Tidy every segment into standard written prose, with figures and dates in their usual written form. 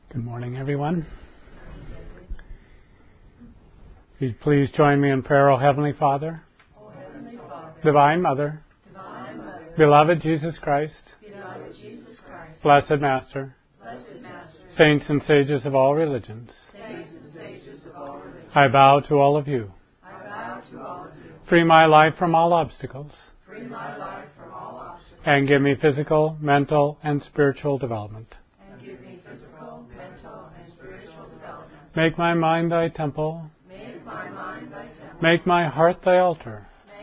Good morning, everyone. If you'd please join me in prayer. O Heavenly Father, Divine Mother, Beloved Jesus Christ, Blessed Master, Saints and Sages of all religions, I bow to all of you. Free my life from all obstacles, and give me physical, mental, and spiritual development. Make my mind thy temple. Make my heart thy altar.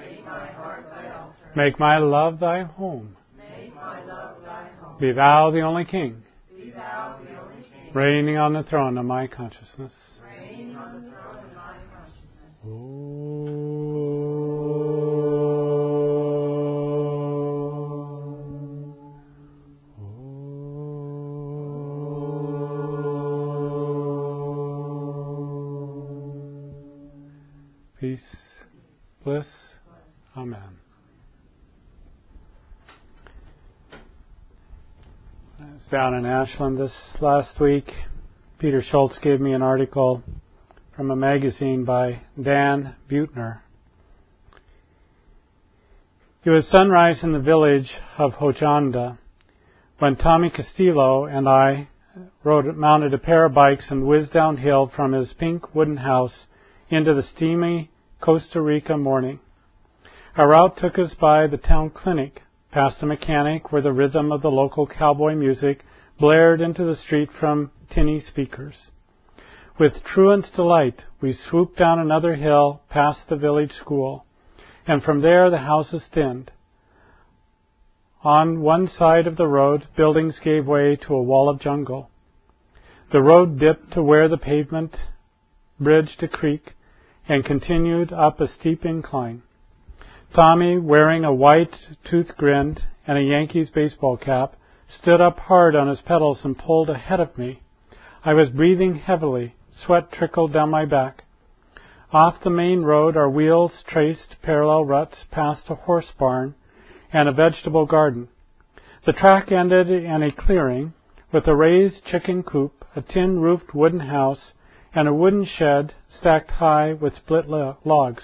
Make my love thy home. Be thou the only King, reigning on the throne of my consciousness. Peace, bliss, amen. I was down in Ashland this last week. Peter Schultz gave me an article from a magazine by Dan Buettner. It was sunrise in the village of Hochanda when Tommy Castillo and I mounted a pair of bikes and whizzed downhill from his pink wooden house into the steamy Costa Rica morning. Our route took us by the town clinic, past the mechanic where the rhythm of the local cowboy music blared into the street from tinny speakers. With truant's delight, we swooped down another hill past the village school, and from there the houses thinned. On one side of the road, buildings gave way to a wall of jungle. The road dipped to where the pavement bridged a creek and continued up a steep incline. Tommy, wearing a white tooth grin and a Yankees baseball cap, stood up hard on his pedals and pulled ahead of me. I was breathing heavily. Sweat trickled down my back. Off the main road, our wheels traced parallel ruts past a horse barn and a vegetable garden. The track ended in a clearing with a raised chicken coop, a tin-roofed wooden house, and a wooden shed stacked high with split logs.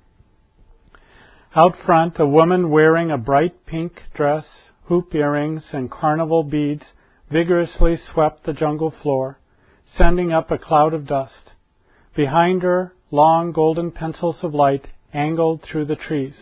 Out front, a woman wearing a bright pink dress, hoop earrings, and carnival beads vigorously swept the jungle floor, sending up a cloud of dust. Behind her, long golden pencils of light angled through the trees.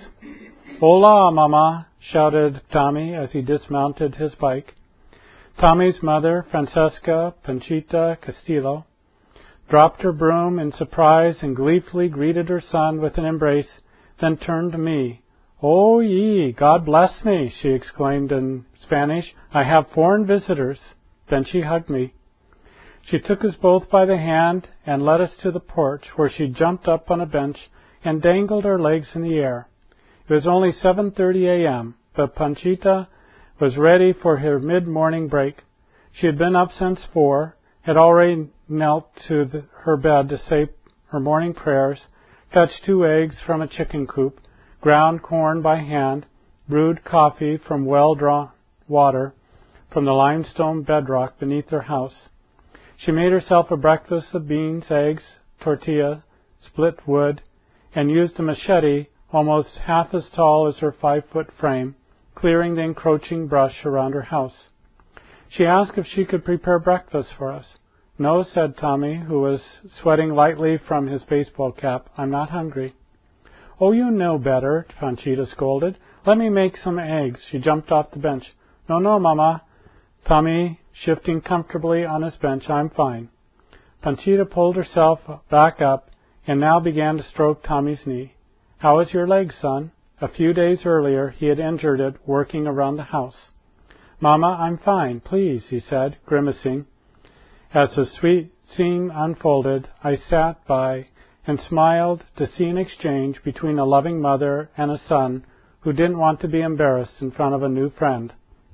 "Hola, Mama!" shouted Tommy as he dismounted his bike. Tommy's mother, Francesca Panchita Castillo, dropped her broom in surprise and gleefully greeted her son with an embrace, then turned to me. "Oh, ye, God bless me," she exclaimed in Spanish. "I have foreign visitors." Then she hugged me. She took us both by the hand and led us to the porch, where she jumped up on a bench and dangled her legs in the air. It was only 7:30 a.m., but Panchita was ready for her mid-morning break. She had been up since 4, had already knelt to her bed to say her morning prayers, fetched 2 eggs from a chicken coop, ground corn by hand, brewed coffee from well-drawn water from the limestone bedrock beneath her house. She made herself a breakfast of beans, eggs, tortilla, split wood, and used a machete almost half as tall as her 5-foot frame, clearing the encroaching brush around her house. She asked if she could prepare breakfast for us. "No," said Tommy, who was sweating lightly from his baseball cap. "I'm not hungry." "Oh, you know better," Panchita scolded. "Let me make some eggs." She jumped off the bench. "No, no, Mama." Tommy, shifting comfortably on his bench. "I'm fine." Panchita pulled herself back up and now began to stroke Tommy's knee. "How is your leg, son?" A few days earlier he had injured it working around the house. "Mama, I'm fine, please," he said, grimacing. As the sweet scene unfolded, I sat by and smiled to see an exchange between a loving mother and a son who didn't want to be embarrassed in front of a new friend.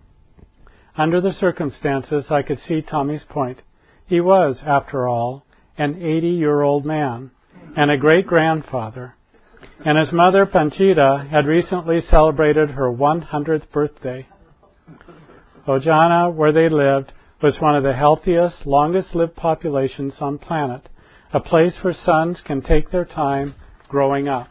Under the circumstances, I could see Tommy's point. He was, after all, an 80-year-old man and a great-grandfather, and his mother, Panchita, had recently celebrated her 100th birthday. Ojana, where they lived, was one of the healthiest, longest-lived populations on planet, a place where sons can take their time growing up.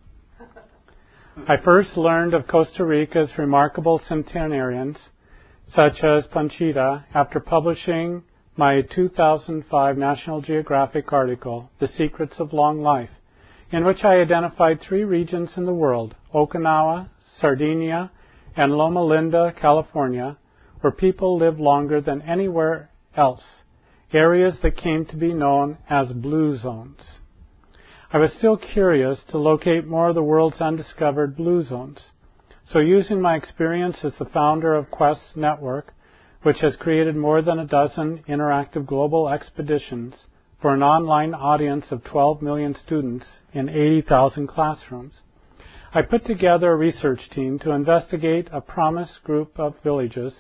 I first learned of Costa Rica's remarkable centenarians, such as Panchita, after publishing my 2005 National Geographic article, The Secrets of Long Life, in which I identified 3 regions in the world, Okinawa, Sardinia, and Loma Linda, California, where people live longer than anywhere else, areas that came to be known as blue zones. I was still curious to locate more of the world's undiscovered blue zones. So using my experience as the founder of Quest Network, which has created more than a dozen interactive global expeditions for an online audience of 12 million students in 80,000 classrooms, I put together a research team to investigate a promising group of villages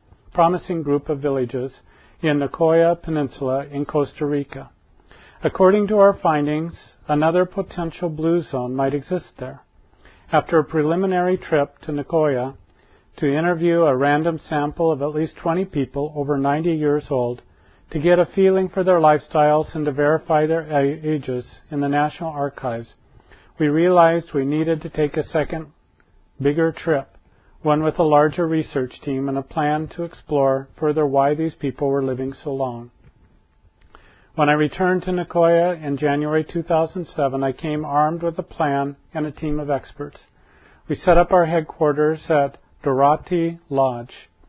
in Nicoya Peninsula in Costa Rica. According to our findings, another potential blue zone might exist there. After a preliminary trip to Nicoya to interview a random sample of at least 20 people over 90 years old to get a feeling for their lifestyles and to verify their ages in the National Archives, we realized we needed to take a second, bigger trip, one with a larger research team and a plan to explore further why these people were living so long. When I returned to Nicoya in January 2007, I came armed with a plan and a team of experts. We set up our headquarters at Dorati Lodge,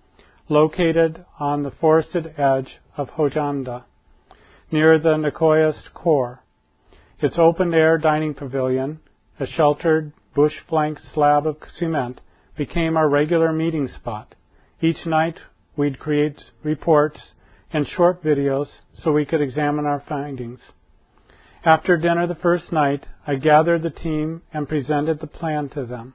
located on the forested edge of Hojanda, near the Nicoya's core. Its open-air dining pavilion, a sheltered, bush-flanked slab of cement, became our regular meeting spot. Each night, we'd create reports and short videos so we could examine our findings. After dinner the first night, I gathered the team and presented the plan to them.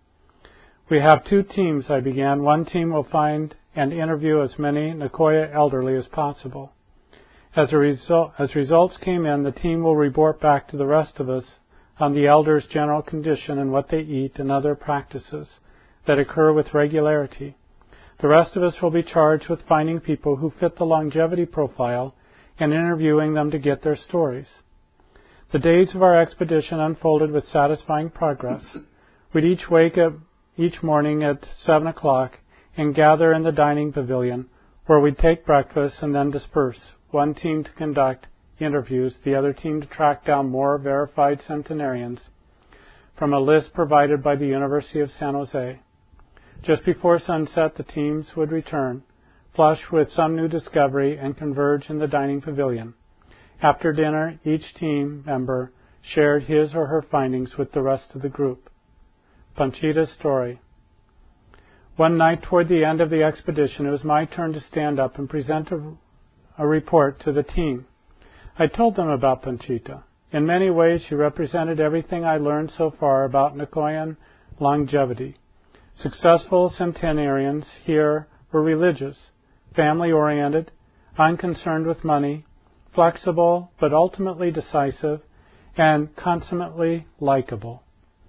We have 2 teams, I began. One team will find and interview as many Nicoya elderly as possible. As results came in, the team will report back to the rest of us on the elders' general condition and what they eat and other practices that occur with regularity. The rest of us will be charged with finding people who fit the longevity profile and interviewing them to get their stories. The days of our expedition unfolded with satisfying progress. We'd each wake up each morning at 7 o'clock and gather in the dining pavilion, where we'd take breakfast and then disperse, one team to conduct interviews, the other team to track down more verified centenarians from a list provided by the University of San Jose. Just before sunset, the teams would return, flushed with some new discovery, and converge in the dining pavilion. After dinner, each team member shared his or her findings with the rest of the group. Panchita's story. One night toward the end of the expedition, it was my turn to stand up and present a report to the team. I told them about Panchita. In many ways, she represented everything I learned so far about Nicoyan longevity. Successful centenarians here were religious, family-oriented, unconcerned with money, flexible but ultimately decisive, and consummately likable.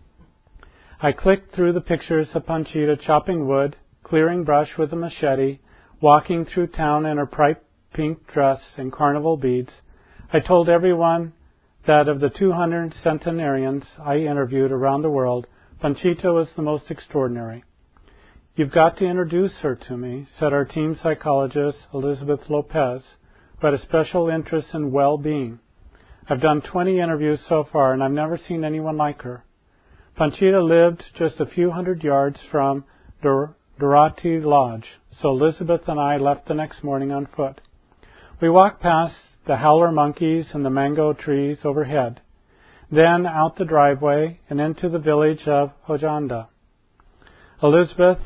I clicked through the pictures of Panchita chopping wood, clearing brush with a machete, walking through town in her bright pink dress and carnival beads. I told everyone that of the 200 centenarians I interviewed around the world, Panchita was the most extraordinary. "You've got to introduce her to me," said our team psychologist, Elizabeth Lopez, who had a special interest in well-being. "I've done 20 interviews so far, and I've never seen anyone like her." Panchita lived just a few hundred yards from Dorati Lodge, so Elizabeth and I left the next morning on foot. We walked past the howler monkeys and the mango trees overhead, then out the driveway and into the village of Hojanda. Elizabeth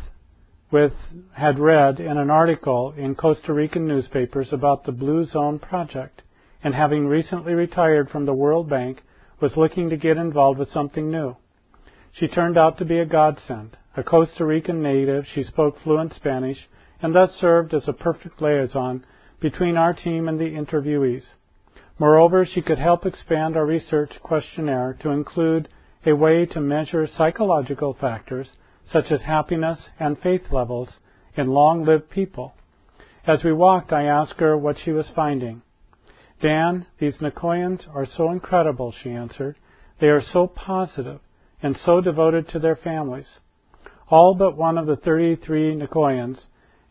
had read in an article in Costa Rican newspapers about the Blue Zone Project, and having recently retired from the World Bank, was looking to get involved with something new. She turned out to be a godsend. A Costa Rican native, she spoke fluent Spanish and thus served as a perfect liaison between our team and the interviewees. Moreover, she could help expand our research questionnaire to include a way to measure psychological factors such as happiness and faith levels in long-lived people, As we walked, I asked her what she was finding. Dan, these Nicoyans are so incredible, she answered. They are so positive and so devoted to their families. All but one of the 33 Nicoyans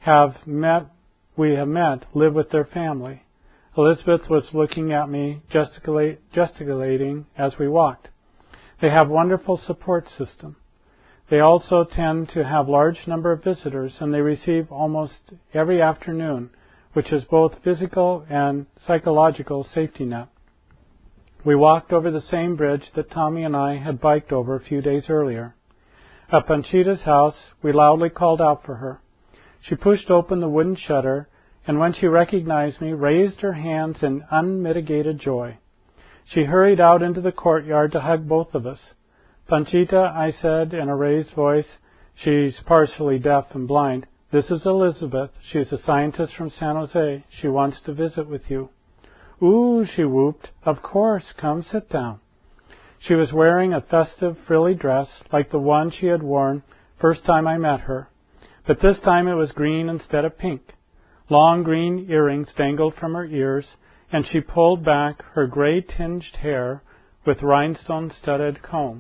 we have met live with their family. Elizabeth was looking at me, gesticulating as we walked. They have wonderful support system. They also tend to have large number of visitors, and they receive almost every afternoon, which is both physical and psychological safety net. We walked over the same bridge that Tommy and I had biked over a few days earlier. At Panchita's house, we loudly called out for her. She pushed open the wooden shutter, and when she recognized me, raised her hands in unmitigated joy. She hurried out into the courtyard to hug both of us. Panchita, I said in a raised voice, she's partially deaf and blind. This is Elizabeth. She's a scientist from San Jose. She wants to visit with you. Ooh, she whooped. Of course, come sit down. She was wearing a festive, frilly dress like the one she had worn first time I met her, but this time it was green instead of pink. Long green earrings dangled from her ears, and she pulled back her gray-tinged hair with rhinestone-studded comb.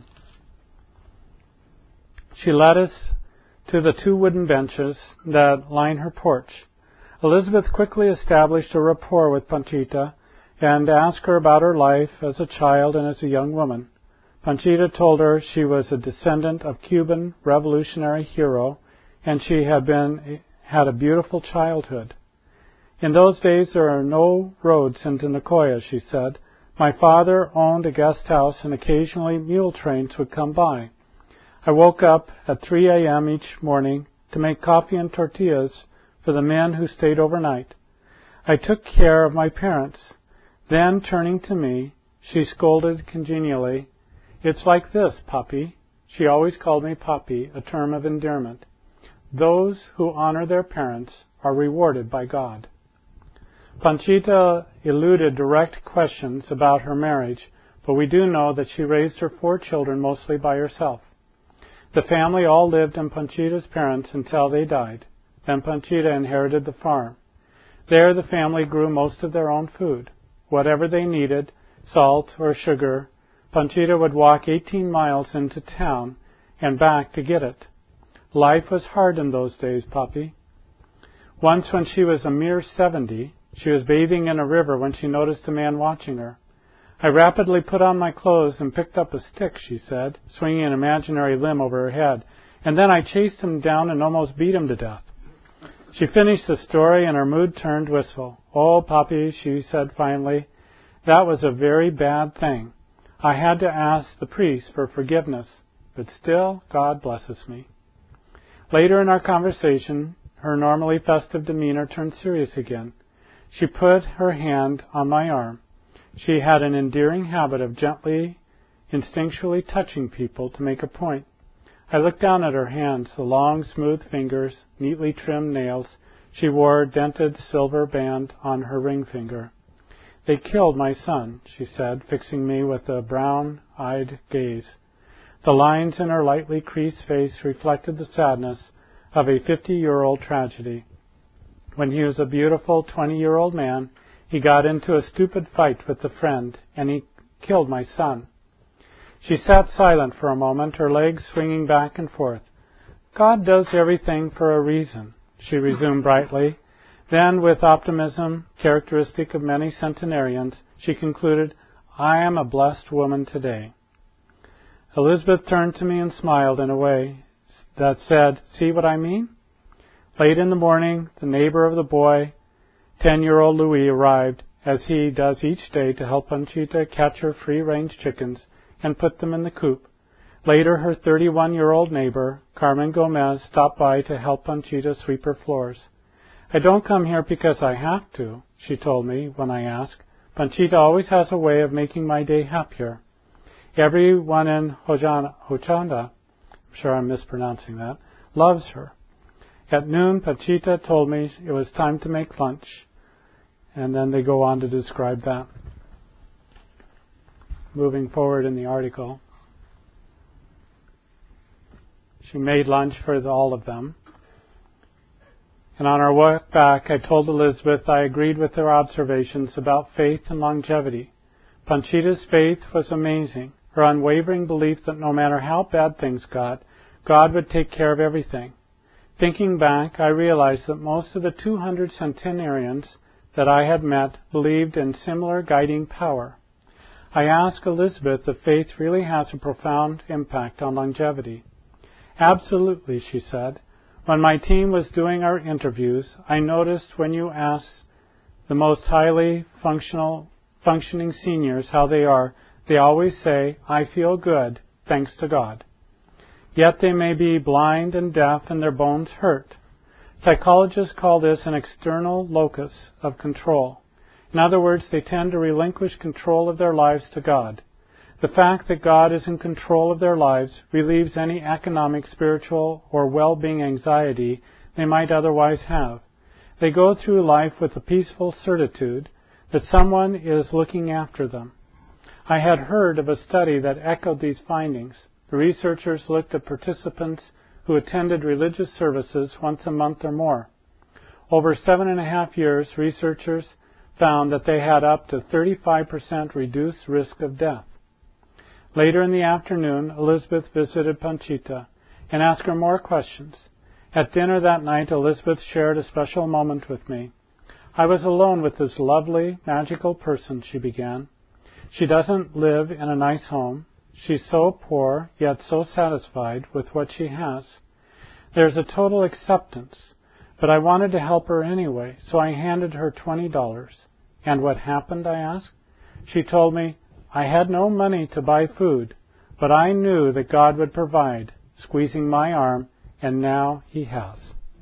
She led us to the 2 wooden benches that line her porch. Elizabeth quickly established a rapport with Panchita and asked her about her life as a child and as a young woman. Panchita told her she was a descendant of Cuban revolutionary hero, and she had a beautiful childhood. In those days there are no roads into Nicoya, she said. My father owned a guest house, and occasionally mule trains would come by. I woke up at 3 a.m. each morning to make coffee and tortillas for the men who stayed overnight. I took care of my parents. Then, turning to me, she scolded congenially, It's like this, Papi. She always called me Papi, a term of endearment. Those who honor their parents are rewarded by God. Panchita eluded direct questions about her marriage, but we do know that she raised her 4 children mostly by herself. The family all lived in Panchita's parents until they died. Then Panchita inherited the farm. There the family grew most of their own food. Whatever they needed, salt or sugar, Panchita would walk 18 miles into town and back to get it. Life was hard in those days, Papi. Once when she was a mere 70, she was bathing in a river when she noticed a man watching her. I rapidly put on my clothes and picked up a stick, she said, swinging an imaginary limb over her head, and then I chased him down and almost beat him to death. She finished the story and her mood turned wistful. Oh, Papi, she said finally, that was a very bad thing. I had to ask the priest for forgiveness, but still, God blesses me. Later in our conversation, her normally festive demeanor turned serious again. She put her hand on my arm. She had an endearing habit of gently, instinctually touching people to make a point. I looked down at her hands, the long, smooth fingers, neatly trimmed nails. She wore a dented silver band on her ring finger. They killed my son, she said, fixing me with a brown-eyed gaze. The lines in her lightly creased face reflected the sadness of a 50-year-old tragedy. When he was a beautiful 20-year-old man, he got into a stupid fight with a friend, and he killed my son. She sat silent for a moment, her legs swinging back and forth. God does everything for a reason, she resumed brightly. Then, with optimism characteristic of many centenarians, she concluded, I am a blessed woman today. Elizabeth turned to me and smiled in a way that said, see what I mean? Late in the morning, the neighbor of the boy, 10-year-old Louis, arrived, as he does each day, to help Panchita catch her free-range chickens and put them in the coop. Later, her 31-year-old neighbor, Carmen Gomez, stopped by to help Panchita sweep her floors. I don't come here because I have to, she told me when I asked. Panchita always has a way of making my day happier. Everyone in Hochanda, I'm sure I'm mispronouncing that, loves her. At noon, Panchita told me it was time to make lunch, and then they go on to describe that. Moving forward in the article, she made lunch for all of them, And on our walk back, I told Elizabeth I agreed with her observations about faith and longevity. Panchita's faith was amazing. Her unwavering belief that no matter how bad things got, God would take care of everything. Thinking back, I realized that most of the 200 centenarians that I had met believed in similar guiding power. I asked Elizabeth if faith really has a profound impact on longevity. Absolutely, she said. When my team was doing our interviews, I noticed when you ask the most highly functioning seniors how they are, they always say, "I feel good, thanks to God." Yet they may be blind and deaf and their bones hurt. Psychologists call this an external locus of control. In other words, they tend to relinquish control of their lives to God. The fact that God is in control of their lives relieves any economic, spiritual, or well-being anxiety they might otherwise have. They go through life with a peaceful certitude that someone is looking after them. I had heard of a study that echoed these findings. The researchers looked at participants who attended religious services once a month or more. Over 7.5 years, researchers found that they had up to 35% reduced risk of death. Later in the afternoon, Elizabeth visited Panchita and asked her more questions. At dinner that night, Elizabeth shared a special moment with me. "I was alone with this lovely, magical person," she began. "She doesn't live in a nice home. She's so poor, yet so satisfied with what she has. There's a total acceptance, but I wanted to help her anyway, so I handed her $20. And what happened?" I asked. She told me, "I had no money to buy food, but I knew that God would provide," squeezing my arm, "and now He has."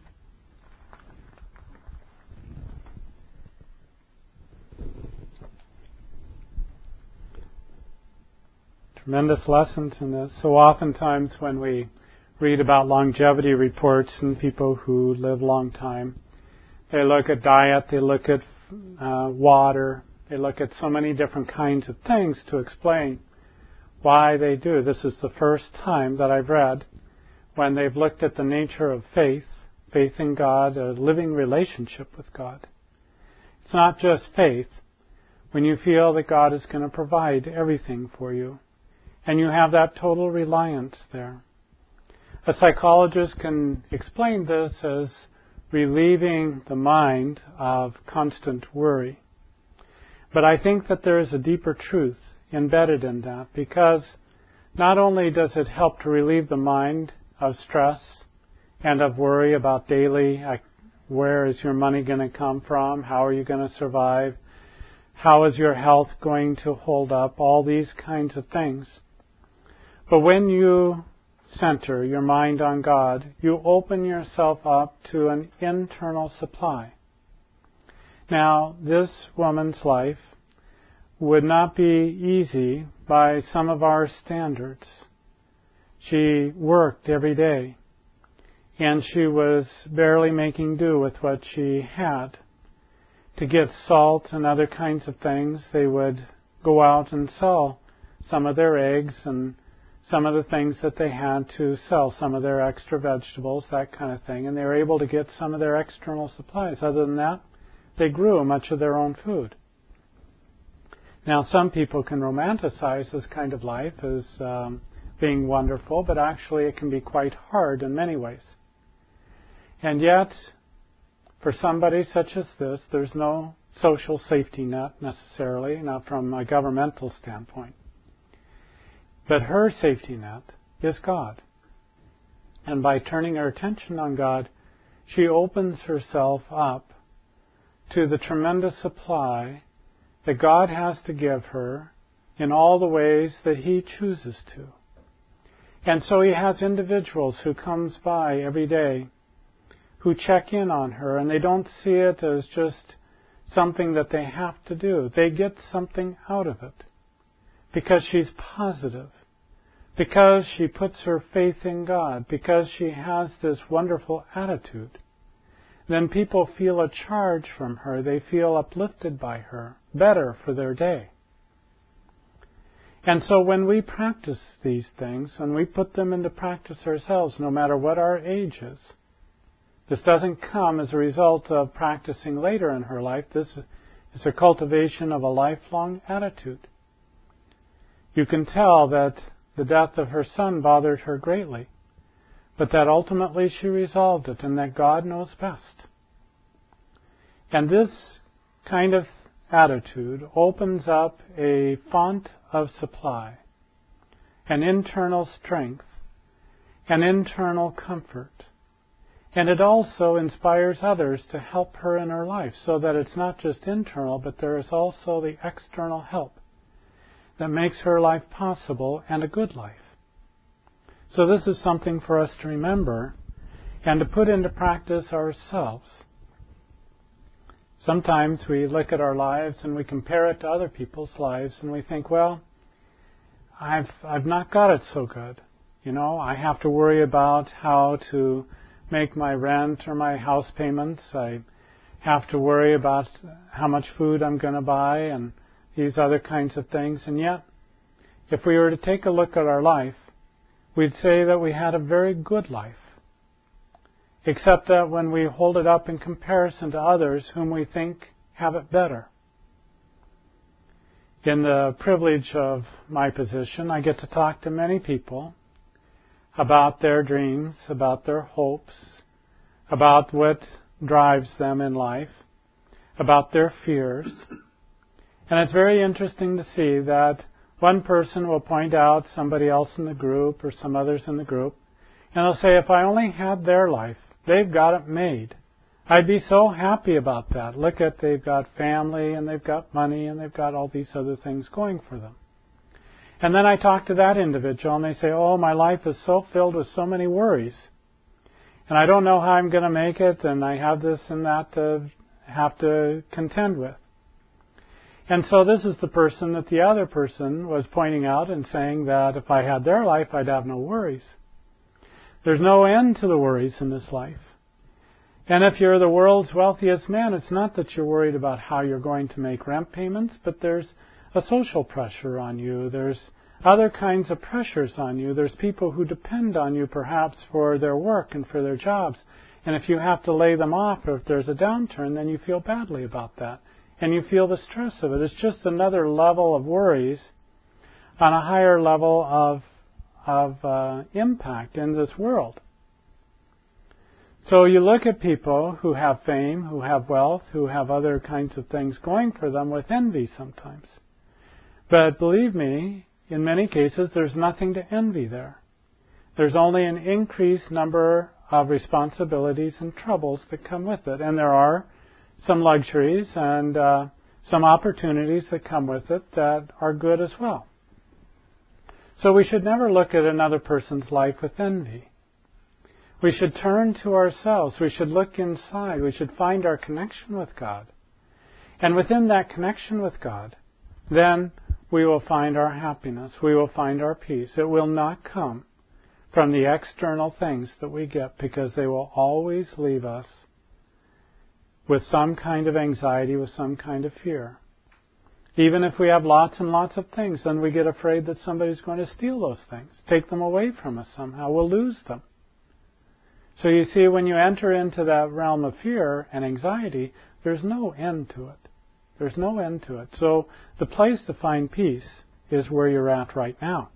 Tremendous lessons in this. So oftentimes when we read about longevity reports and people who live a long time, they look at diet, they look at water, they look at so many different kinds of things to explain why they do. This is the first time that I've read when they've looked at the nature of faith in God, a living relationship with God. It's not just faith. When you feel that God is going to provide everything for you, and you have that total reliance there. A psychologist can explain this as relieving the mind of constant worry. But I think that there is a deeper truth embedded in that, because not only does it help to relieve the mind of stress and of worry about daily, where is your money going to come from, how are you going to survive, how is your health going to hold up, all these kinds of things. But when you center your mind on God, you open yourself up to an internal supply. Now, this woman's life would not be easy by some of our standards. She worked every day, and she was barely making do with what she had. To get salt and other kinds of things, they would go out and sell some of their eggs and some of the things that they had to sell, some of their extra vegetables, that kind of thing, and they were able to get some of their external supplies. Other than that, they grew much of their own food. Now, some people can romanticize this kind of life as being wonderful, but actually it can be quite hard in many ways. And yet, for somebody such as this, there's no social safety net necessarily, not from a governmental standpoint. But her safety net is God. And by turning her attention on God, she opens herself up to the tremendous supply that God has to give her in all the ways that He chooses to. And so He has individuals who comes by every day who check in on her, and they don't see it as just something that they have to do. They get something out of it because she's positive, because she puts her faith in God, because she has this wonderful attitude. Then people feel a charge from her. They feel uplifted by her, better for their day. And so when we practice these things, when we put them into practice ourselves, no matter what our age is, This doesn't come as a result of practicing later in her life. This is a cultivation of a lifelong attitude. You can tell that the death of her son bothered her greatly, but that ultimately she resolved it and that God knows best. And this kind of attitude opens up a font of supply, an internal strength, an internal comfort. And it also inspires others to help her in her life, so that it's not just internal, but there is also the external help that makes her life possible and a good life. So this is something for us to remember and to put into practice ourselves. Sometimes we look at our lives and we compare it to other people's lives and we think, well, I've not got it so good. I have to worry about how to make my rent or my house payments. I have to worry about how much food I'm going to buy and these other kinds of things. And yet, if we were to take a look at our life, we'd say that we had a very good life. Except that when we hold it up in comparison to others whom we think have it better. In the privilege of my position, I get to talk to many people about their dreams, about their hopes, about what drives them in life, about their fears. And it's very interesting to see that one person will point out somebody else in the group or some others in the group, and they'll say, if I only had their life, they've got it made. I'd be so happy about that. Look at, they've got family and they've got money and they've got all these other things going for them. And then I talk to that individual and they say, oh, my life is so filled with so many worries. And I don't know how I'm going to make it, and I have this and that to have to contend with. And so this is the person that the other person was pointing out and saying that if I had their life, I'd have no worries. There's no end to the worries in this life. And if you're the world's wealthiest man, it's not that you're worried about how you're going to make rent payments, but there's a social pressure on you. There's other kinds of pressures on you. There's people who depend on you perhaps for their work and for their jobs. And if you have to lay them off or if there's a downturn, then you feel badly about that. And you feel the stress of it. It's just another level of worries on a higher level of impact in this world. So you look at people who have fame, who have wealth, who have other kinds of things going for them with envy sometimes. But believe me, in many cases there's nothing to envy there. There's only an increased number of responsibilities and troubles that come with it. And there are some luxuries and some opportunities that come with it that are good as well. So we should never look at another person's life with envy. We should turn to ourselves. We should look inside. We should find our connection with God. And within that connection with God, then we will find our happiness. We will find our peace. It will not come from the external things that we get, because they will always leave us with some kind of anxiety, with some kind of fear. Even if we have lots and lots of things, then we get afraid that somebody's going to steal those things, take them away from us somehow. We'll lose them. So you see, when you enter into that realm of fear and anxiety, there's no end to it. There's no end to it. So the place to find peace is where you're at right now.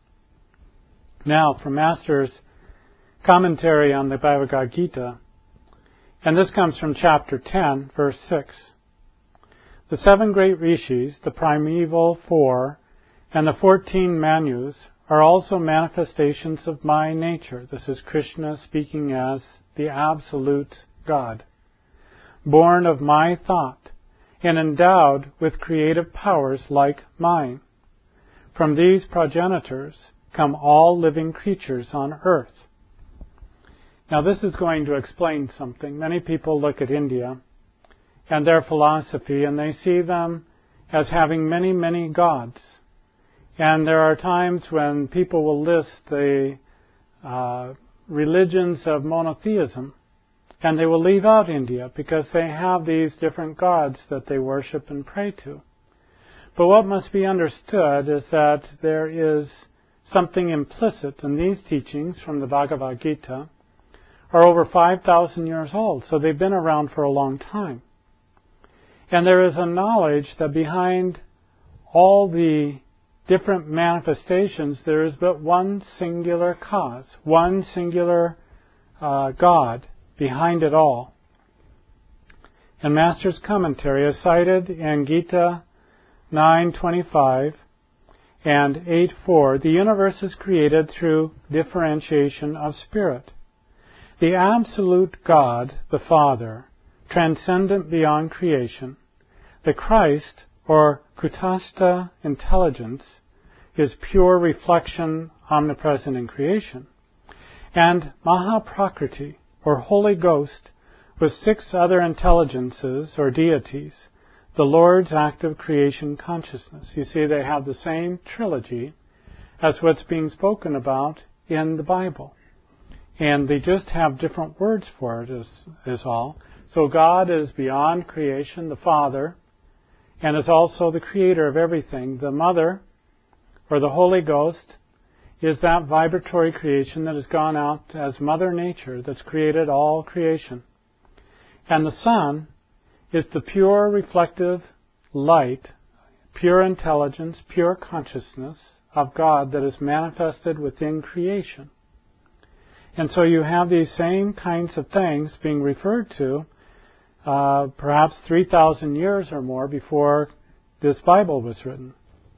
Now, from Master's commentary on the Bhagavad Gita, and this comes from chapter 10, verse 6. The 7 great rishis, the primeval 4, and the 14 manus are also manifestations of my nature. This is Krishna speaking as the absolute God, born of my thought and endowed with creative powers like mine. From these progenitors come all living creatures on earth. Now this is going to explain something. Many people look at India and their philosophy and they see them as having many, many gods. And there are times when people will list the religions of monotheism, and they will leave out India because they have these different gods that they worship and pray to. But what must be understood is that there is something implicit in these teachings from the Bhagavad Gita, are over 5,000 years old, so they've been around for a long time. And there is a knowledge that behind all the different manifestations, there is but one singular cause, one singular God behind it all. And Master's commentary is cited in Gita 9:25 and 8:4. The universe is created through differentiation of spirit. The absolute God, the Father, transcendent beyond creation, the Christ, or Kutastha intelligence, is pure reflection, omnipresent in creation, and Mahaprakriti, or Holy Ghost, with 6 other intelligences or deities, the Lord's active creation consciousness. You see, they have the same trilogy as what's being spoken about in the Bible. And they just have different words for it, is all. So God is beyond creation, the Father, and is also the creator of everything. The Mother, or the Holy Ghost, is that vibratory creation that has gone out as Mother Nature that's created all creation. And the Son is the pure reflective light, pure intelligence, pure consciousness of God that is manifested within creation. And so you have these same kinds of things being referred to perhaps 3,000 years or more before this Bible was written.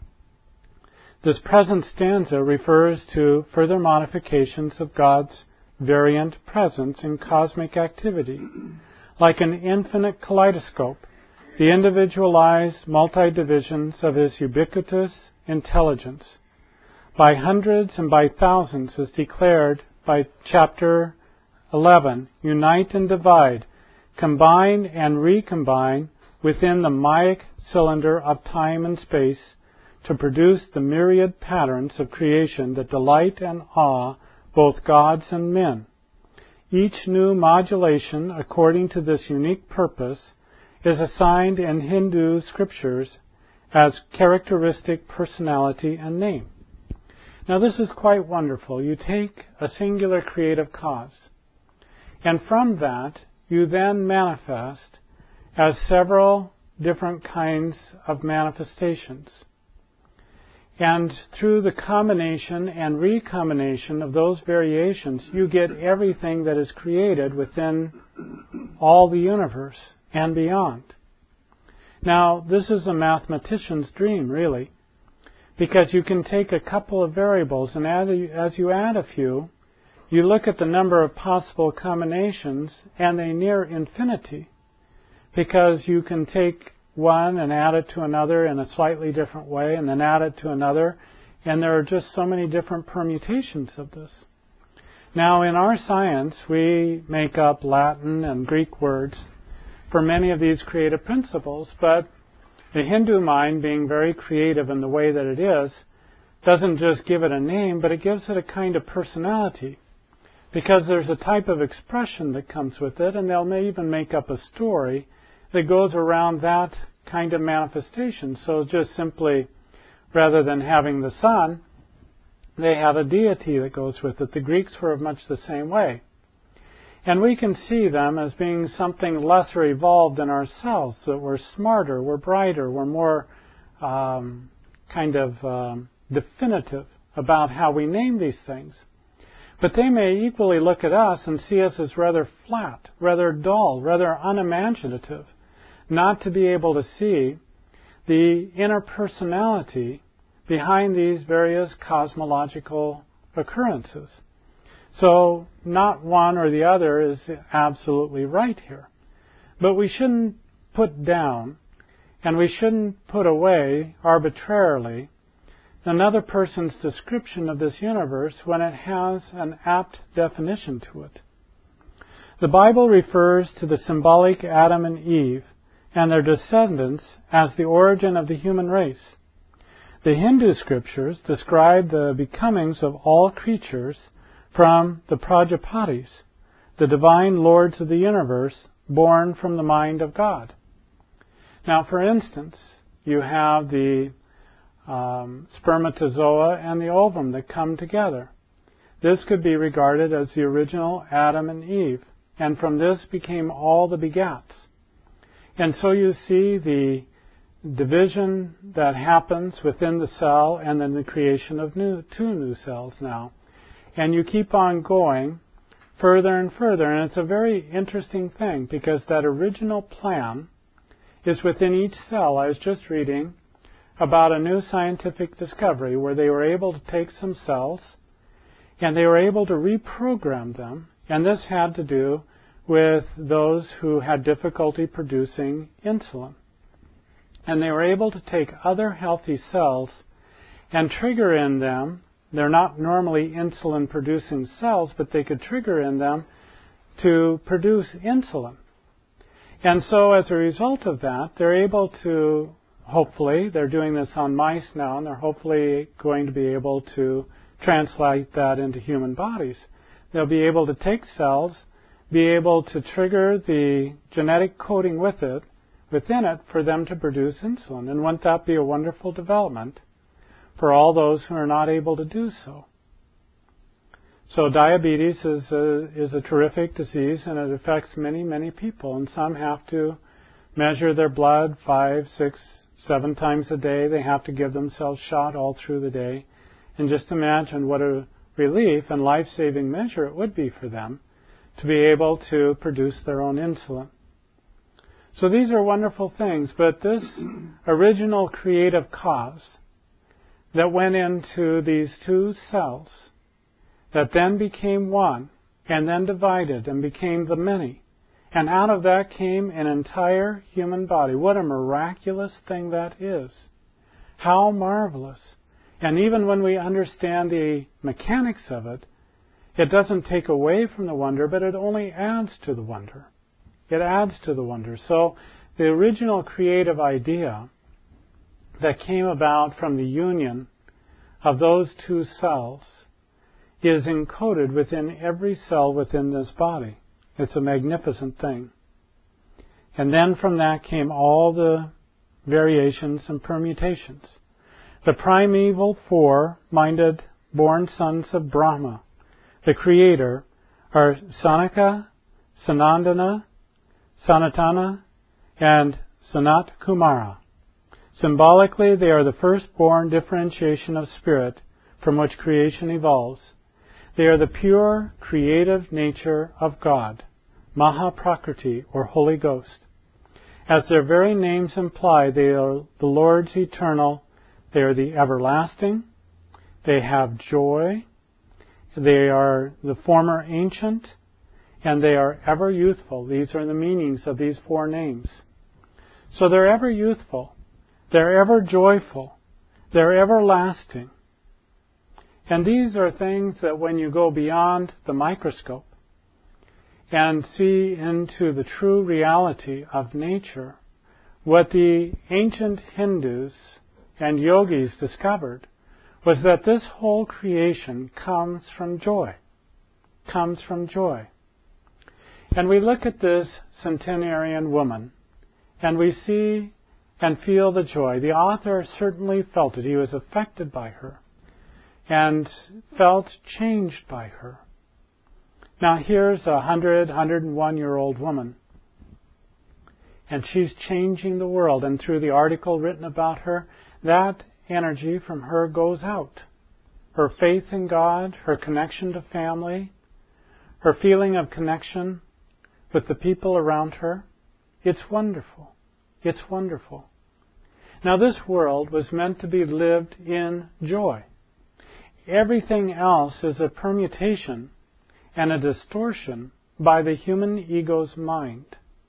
This present stanza refers to further modifications of God's variant presence in cosmic activity. Like an infinite kaleidoscope, the individualized multi-divisions of His ubiquitous intelligence, by hundreds and by thousands, as declared by chapter 11, unite and divide, combine and recombine within the Mayic cylinder of time and space to produce the myriad patterns of creation that delight and awe both gods and men. Each new modulation, according to this unique purpose, is assigned in Hindu scriptures as characteristic personality and name. Now this is quite wonderful. You take a singular creative cause, and from that you then manifest as several different kinds of manifestations. And through the combination and recombination of those variations, you get everything that is created within all the universe and beyond. Now, this is a mathematician's dream, really, because you can take a couple of variables, and as you add a few, you look at the number of possible combinations, and they near infinity, because you can take one and add it to another in a slightly different way, and then add it to another, and there are just so many different permutations of this. Now, in our science, we make up Latin and Greek words for many of these creative principles, but the Hindu mind, being very creative in the way that it is, doesn't just give it a name, but it gives it a kind of personality, because there's a type of expression that comes with it, and they'll may even make up a story that goes around that kind of manifestation. So just simply, rather than having the sun, they have a deity that goes with it. The Greeks were much the same way. And we can see them as being something lesser evolved than ourselves, that we're smarter, we're brighter, we're more definitive about how we name these things. But they may equally look at us and see us as rather flat, rather dull, rather unimaginative, not to be able to see the inner personality behind these various cosmological occurrences. So not one or the other is absolutely right here. But we shouldn't put down, and we shouldn't put away arbitrarily another person's description of this universe when it has an apt definition to it. The Bible refers to the symbolic Adam and Eve and their descendants as the origin of the human race. The Hindu scriptures describe the becomings of all creatures from the Prajapatis, the divine lords of the universe, born from the mind of God. Now, for instance, you have the spermatozoa and the ovum that come together. This could be regarded as the original Adam and Eve, and from this became all the begats. And so you see the division that happens within the cell and then the creation of two new cells now. And you keep on going further and further, and it's a very interesting thing because that original plan is within each cell. I was just reading about a new scientific discovery where they were able to take some cells and they were able to reprogram them, and this had to do with those who had difficulty producing insulin. And they were able to take other healthy cells and trigger in them. They're not normally insulin-producing cells, but they could trigger in them to produce insulin. And so as a result of that, they're able to, hopefully, they're doing this on mice now, and they're hopefully going to be able to translate that into human bodies. They'll be able to take cells, be able to trigger the genetic coding within it for them to produce insulin. And wouldn't that be a wonderful development for all those who are not able to do so? So diabetes is a terrific disease, and it affects many, many people. And some have to measure their blood 5, 6, 7 times a day. They have to give themselves shot all through the day. And just imagine what a relief and life-saving measure it would be for them to be able to produce their own insulin. So these are wonderful things, but this original creative cause that went into these two cells, that then became one, and then divided and became the many, and out of that came an entire human body. What a miraculous thing that is. How marvelous. And even when we understand the mechanics of it, it doesn't take away from the wonder, but it only adds to the wonder. It adds to the wonder. So the original creative idea that came about from the union of those two cells is encoded within every cell within this body. It's a magnificent thing. And then from that came all the variations and permutations. The primeval four-minded born sons of Brahma, the Creator, are Sanaka, Sanandana, Sanatana, and Sanat Kumara. Symbolically, they are the firstborn differentiation of spirit from which creation evolves. They are the pure, creative nature of God, Mahaprakriti, or Holy Ghost. As their very names imply, they are the Lord's eternal. They are the everlasting. They have joy. They are the former ancient. And they are ever youthful. These are the meanings of these four names. So they're ever youthful. They're ever joyful. They're everlasting. And these are things that when you go beyond the microscope and see into the true reality of nature, what the ancient Hindus and yogis discovered was that this whole creation comes from joy. Comes from joy. And we look at this centenarian woman, and we see and feel the joy. The author certainly felt it. He was affected by her and felt changed by her. Now here's a 101-year-old woman, and she's changing the world. And through the article written about her, that energy from her goes out. Her faith in God, her connection to family, her feeling of connection with the people around her. It's wonderful. It's wonderful. Now this world was meant to be lived in joy. Everything else is a permutation and a distortion by the human ego's mind.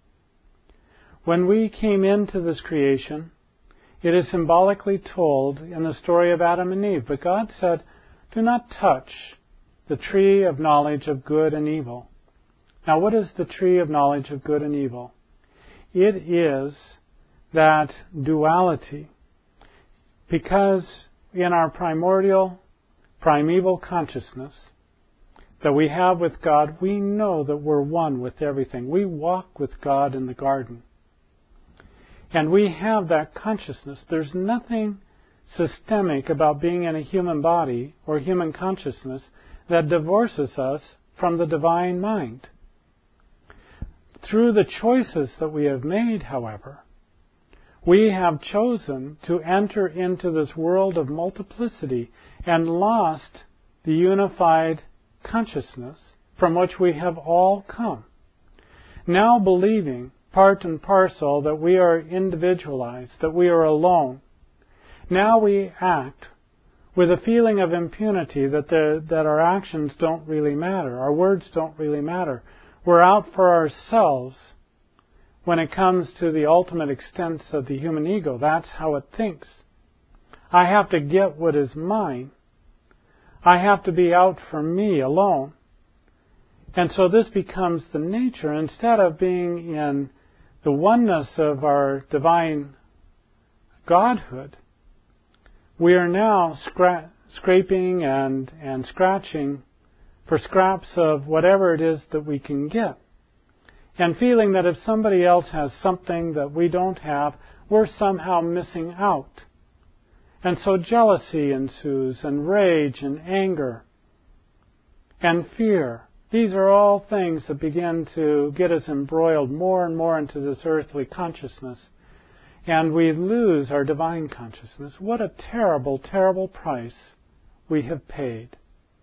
When we came into this creation, it is symbolically told in the story of Adam and Eve. But God said, do not touch the tree of knowledge of good and evil. Now, what is the tree of knowledge of good and evil? It is that duality. Because in our primeval consciousness that we have with God, we know that we're one with everything. We walk with God in the garden. And we have that consciousness. There's nothing systemic about being in a human body or human consciousness that divorces us from the divine mind. Through the choices that we have made, however, we have chosen to enter into this world of multiplicity and lost the unified consciousness from which we have all come. Now believing, part and parcel, that we are individualized, that we are alone, now we act with a feeling of impunity that our actions don't really matter, our words don't really matter. We're out for ourselves when it comes to the ultimate extents of the human ego. That's how it thinks. I have to get what is mine. I have to be out for me alone. And so this becomes the nature. Instead of being in the oneness of our divine Godhood, we are now scraping and scratching for scraps of whatever it is that we can get. And feeling that if somebody else has something that we don't have, we're somehow missing out. And so jealousy ensues, and rage, and anger, and fear. These are all things that begin to get us embroiled more and more into this earthly consciousness. And we lose our divine consciousness. What a terrible, terrible price we have paid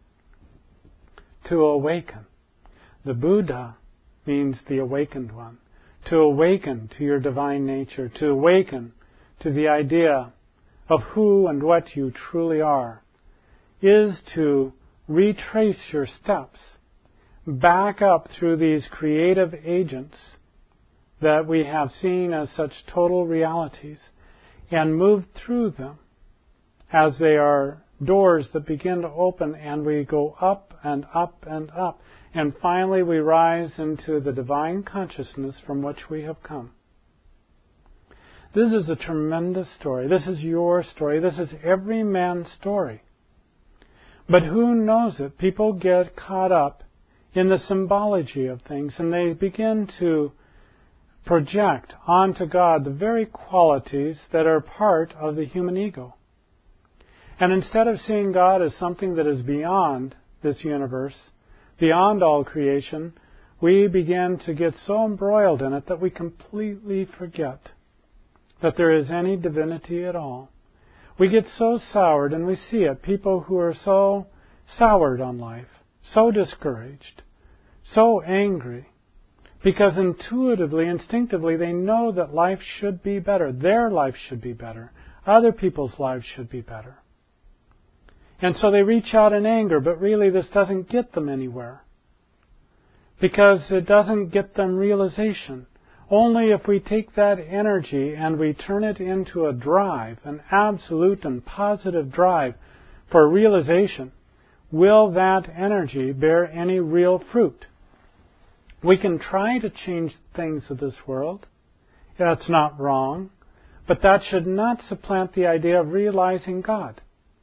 to awaken. The Buddha means the awakened one. To awaken to your divine nature, to awaken to the idea of who and what you truly are, is to retrace your steps back up through these creative agents that we have seen as such total realities and move through them as they are doors that begin to open, and we go up and up and up, and finally we rise into the divine consciousness from which we have come. This is a tremendous story. This is your story. This is every man's story. But who knows it? People get caught up in the symbology of things, and they begin to project onto God the very qualities that are part of the human ego. And instead of seeing God as something that is beyond this universe, beyond all creation, we begin to get so embroiled in it that we completely forget that there is any divinity at all. We get so soured, and we see it, people who are so soured on life, so discouraged, so angry, because intuitively, instinctively, they know that life should be better. Their life should be better. Other people's lives should be better. And so they reach out in anger, but really this doesn't get them anywhere, because it doesn't get them realization. Only if we take that energy and we turn it into a drive, an absolute and positive drive for realization, will that energy bear any real fruit. We can try to change things of this world. That's not wrong. But that should not supplant the idea of realizing God.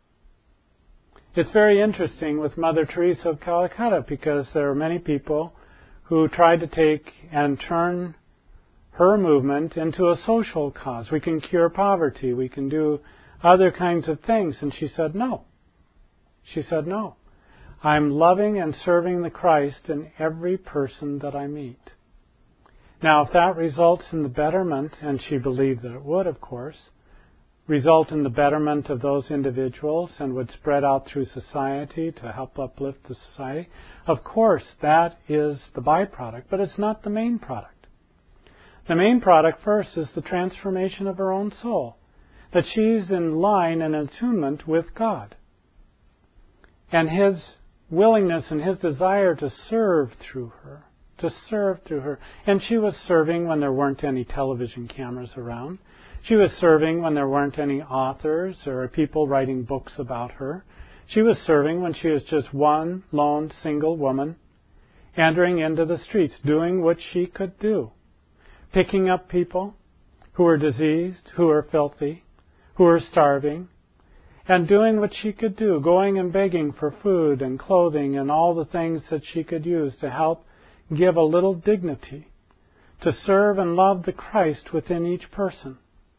It's very interesting with Mother Teresa of Calcutta, because there are many people who tried to take and turn her movement into a social cause. We can cure poverty. We can do other kinds of things. And she said no. She said no. I'm loving and serving the Christ in every person that I meet. Now, if that results in the betterment, and she believed that it would, of course, result in the betterment of those individuals and would spread out through society to help uplift the society, of course, that is the byproduct, but it's not the main product. The main product first is the transformation of her own soul, that she's in line and attunement with God, and His willingness and His desire to serve through her, to serve through her. And she was serving when there weren't any television cameras around. She was serving when there weren't any authors or people writing books about her. She was serving when she was just one lone single woman entering into the streets, doing what she could do, picking up people who were diseased, who were filthy, who were starving, and doing what she could do, going and begging for food and clothing and all the things that she could use to help give a little dignity, to serve and love the Christ within each person.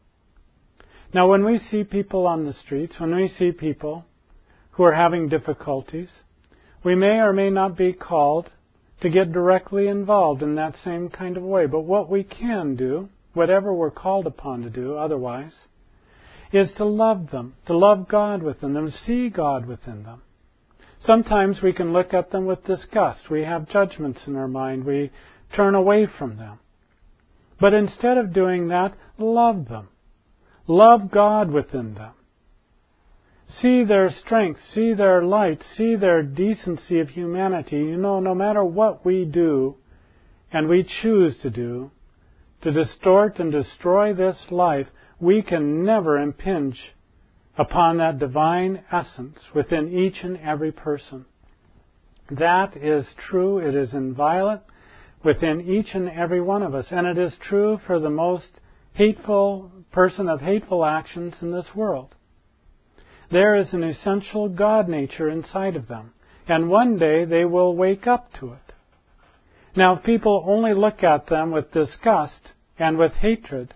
Now, when we see people on the streets, when we see people who are having difficulties, We may or may not be called to get directly involved in that same kind of way. But what we can do, whatever we're called upon to do otherwise, is to love them, to love God within them, to see God within them. Sometimes we can look at them with disgust. We have judgments in our mind. We turn away from them. But instead of doing that, love them. Love God within them. See their strength, see their light, see their decency of humanity. You know, no matter what we do, and we choose to do, to distort and destroy this life, we can never impinge upon that divine essence within each and every person. That is true. It is inviolate within each and every one of us. And it is true for the most hateful person of hateful actions in this world. There is an essential God nature inside of them. And one day they will wake up to it. Now, if people only look at them with disgust and with hatred,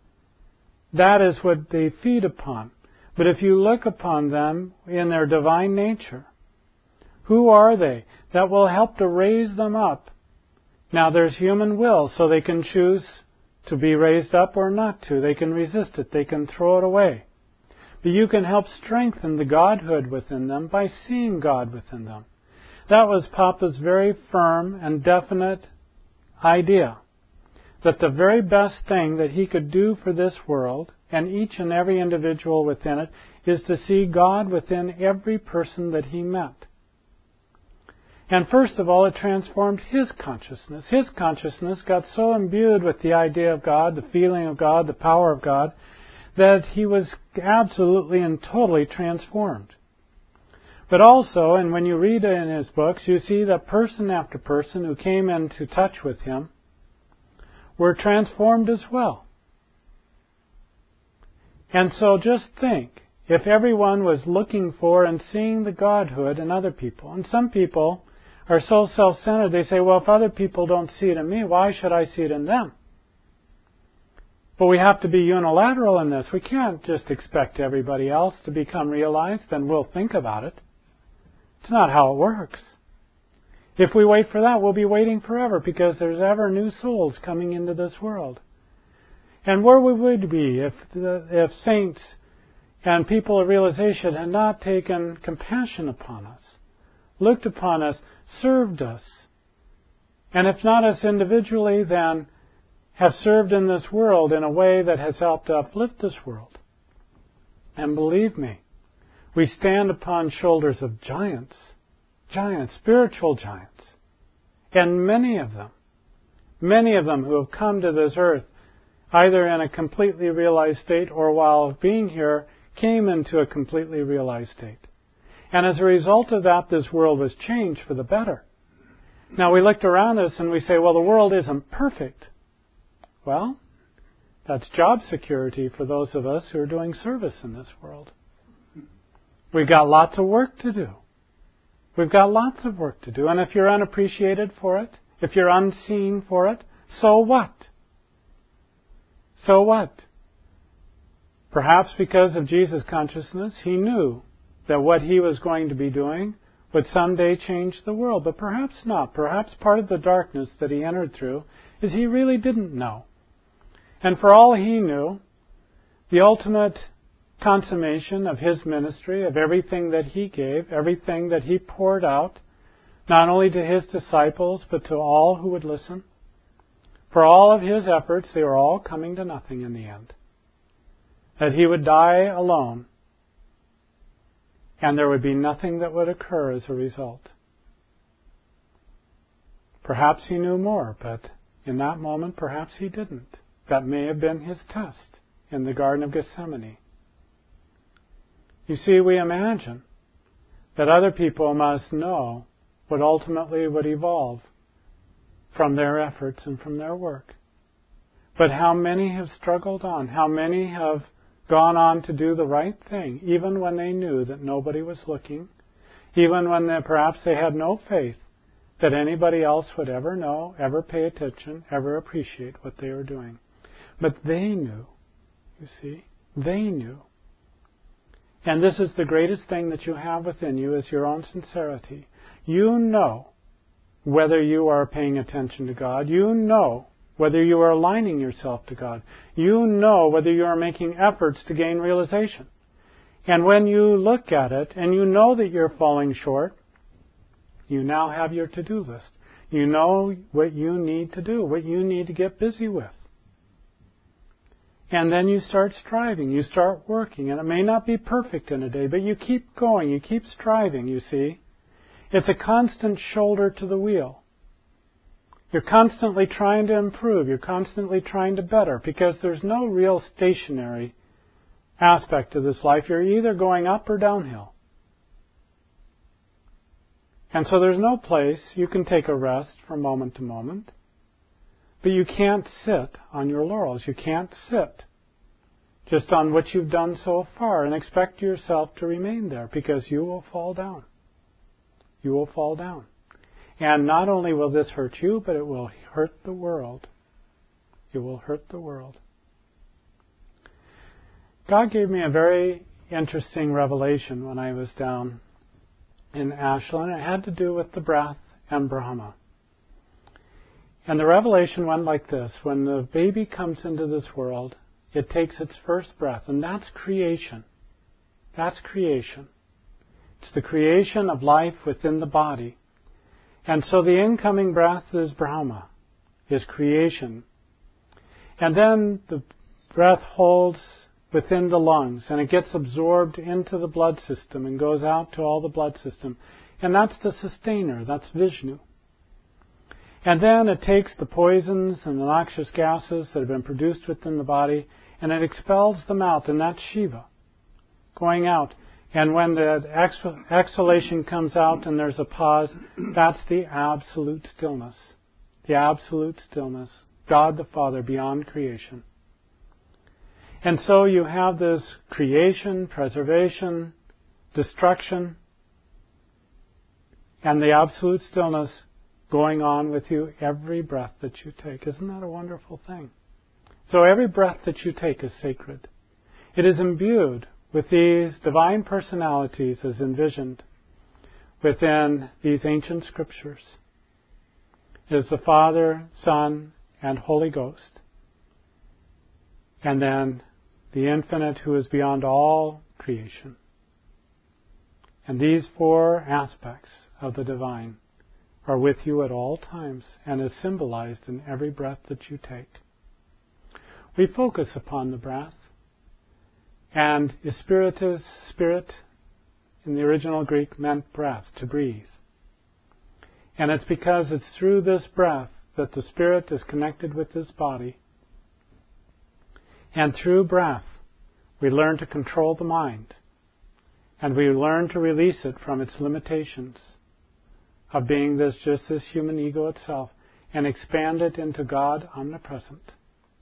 that is what they feed upon. But if you look upon them in their divine nature, who are they that will help to raise them up? Now, there's human will, so they can choose to be raised up or not to. They can resist it. They can throw it away. But you can help strengthen the Godhood within them by seeing God within them. That was Papa's very firm and definite idea, that the very best thing that he could do for this world, and each and every individual within it, is to see God within every person that he met. And first of all, it transformed his consciousness. His consciousness got so imbued with the idea of God, the feeling of God, the power of God, that he was absolutely and totally transformed. But also, and when you read in his books, you see that person after person who came into touch with him were transformed as well. And so just think, if everyone was looking for and seeing the Godhood in other people, and some people are so self-centered, they say, well, if other people don't see it in me, why should I see it in them? But we have to be unilateral in this. We can't just expect everybody else to become realized, then we'll think about it. It's not how it works. If we wait for that, we'll be waiting forever, because there's ever new souls coming into this world. And where would we be if saints and people of realization had not taken compassion upon us, looked upon us, served us? And if not us individually, then have served in this world in a way that has helped to uplift this world. And believe me, we stand upon shoulders of giants, spiritual giants, and many of them who have come to this earth either in a completely realized state or while being here came into a completely realized state. And as a result of that, this world was changed for the better. Now, we looked around us and we say, well, the world isn't perfect. Well, that's job security for those of us who are doing service in this world. We've got lots of work to do. We've got lots of work to do. And if you're unappreciated for it, if you're unseen for it, so what? So what? Perhaps because of Jesus' consciousness, he knew that what he was going to be doing would someday change the world. But perhaps not. Perhaps part of the darkness that he entered through is he really didn't know. And for all he knew, the ultimate consummation of his ministry, of everything that he gave, everything that he poured out, not only to his disciples, but to all who would listen, for all of his efforts, they were all coming to nothing in the end. That he would die alone, and there would be nothing that would occur as a result. Perhaps he knew more, but in that moment, perhaps he didn't. That may have been his test in the Garden of Gethsemane. You see, we imagine that other people must know what ultimately would evolve from their efforts and from their work. But how many have struggled on? How many have gone on to do the right thing, even when they knew that nobody was looking, even when perhaps they had no faith that anybody else would ever know, ever pay attention, ever appreciate what they were doing. But they knew, you see, they knew. And this is the greatest thing that you have within you, is your own sincerity. You know whether you are paying attention to God. You know whether you are aligning yourself to God. You know whether you are making efforts to gain realization. And when you look at it and you know that you're falling short, you now have your to-do list. You know what you need to do, what you need to get busy with. And then you start striving, you start working, and it may not be perfect in a day, but you keep going, you keep striving, you see. It's a constant shoulder to the wheel. You're constantly trying to improve, you're constantly trying to better, because there's no real stationary aspect to this life. You're either going up or downhill. And so there's no place you can take a rest from moment to moment. But you can't sit on your laurels. You can't sit just on what you've done so far and expect yourself to remain there, because you will fall down. You will fall down. And not only will this hurt you, but it will hurt the world. It will hurt the world. God gave me a very interesting revelation when I was down in Ashland. It had to do with the breath and Brahma. And the revelation went like this. When the baby comes into this world, it takes its first breath, and that's creation. That's creation. It's the creation of life within the body. And so the incoming breath is Brahma, is creation. And then the breath holds within the lungs, and it gets absorbed into the blood system and goes out to all the blood system. And that's the sustainer, that's Vishnu. And then it takes the poisons and the noxious gases that have been produced within the body, and it expels them out, and that's Shiva, going out. And when the exhalation comes out and there's a pause, that's the absolute stillness. The absolute stillness. God the Father beyond creation. And so you have this creation, preservation, destruction, and the absolute stillness going on with you every breath that you take. Isn't that a wonderful thing? So every breath that you take is sacred. It is imbued with these divine personalities as envisioned within these ancient scriptures. It is the Father, Son, and Holy Ghost. And then the infinite who is beyond all creation. And these four aspects of the divine are with you at all times and is symbolized in every breath that you take. We focus upon the breath, and spiritus, spirit, in the original Greek meant breath, to breathe. And it's because it's through this breath that the spirit is connected with this body. And through breath, we learn to control the mind, and we learn to release it from its limitations of being just this human ego itself, and expand it into God omnipresent.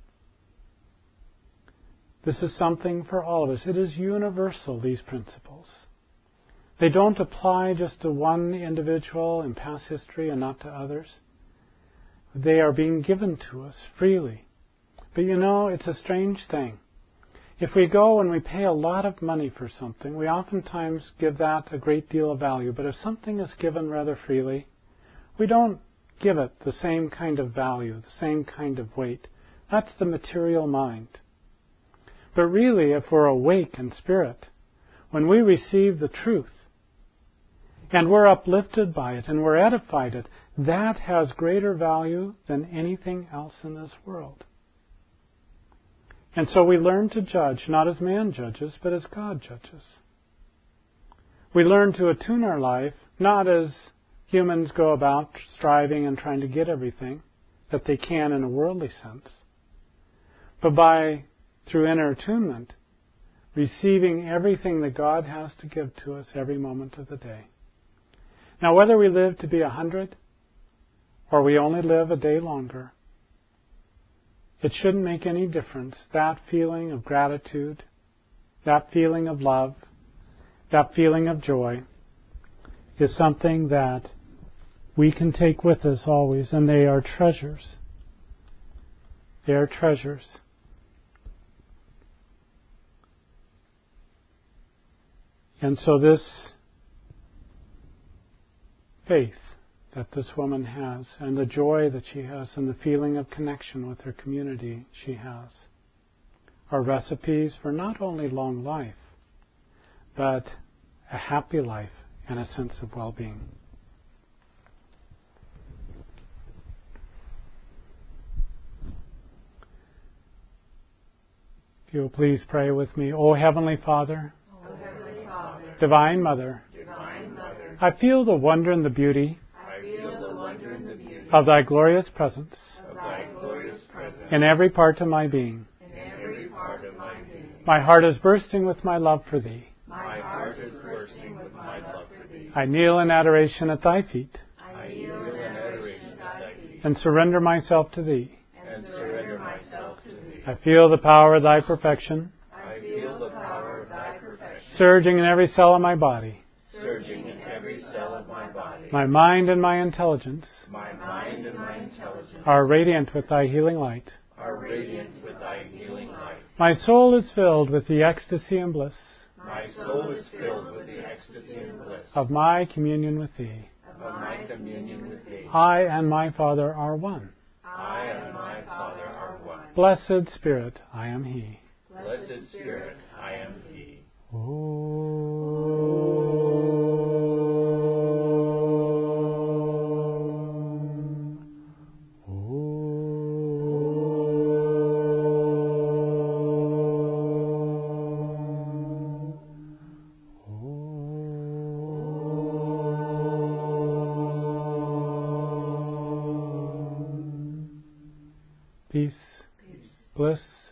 This is something for all of us. It is universal, these principles. They don't apply just to one individual in past history and not to others. They are being given to us freely. But you know, it's a strange thing. If we go and we pay a lot of money for something, we oftentimes give that a great deal of value. But if something is given rather freely, we don't give it the same kind of value, the same kind of weight. That's the material mind. But really, if we're awake in spirit, when we receive the truth, and we're uplifted by it, and we're edified it, that has greater value than anything else in this world. And so we learn to judge, not as man judges, but as God judges. We learn to attune our life, not as humans go about striving and trying to get everything that they can in a worldly sense, but through inner attunement, receiving everything that God has to give to us every moment of the day. Now, whether we live to be 100 or we only live a day longer, it shouldn't make any difference. That feeling of gratitude, that feeling of love, that feeling of joy is something that we can take with us always, and they are treasures. They are treasures. And so this faith that this woman has, and the joy that she has, and the feeling of connection with her community she has, are recipes for not only long life, but a happy life and a sense of well-being. If you will please pray with me. O Heavenly Father, Divine Mother, I feel the wonder and the beauty of Thy glorious presence in every part of my being. My heart is bursting with my love for Thee. I kneel in adoration at Thy feet and surrender myself to Thee. I feel the power of Thy perfection surging in every cell of my body. My mind and my intelligence are radiant with Thy healing light. My soul is filled with the ecstasy and bliss of my communion with Thee. I and my Father are one. Blessed Spirit, I am He. Peace, bliss,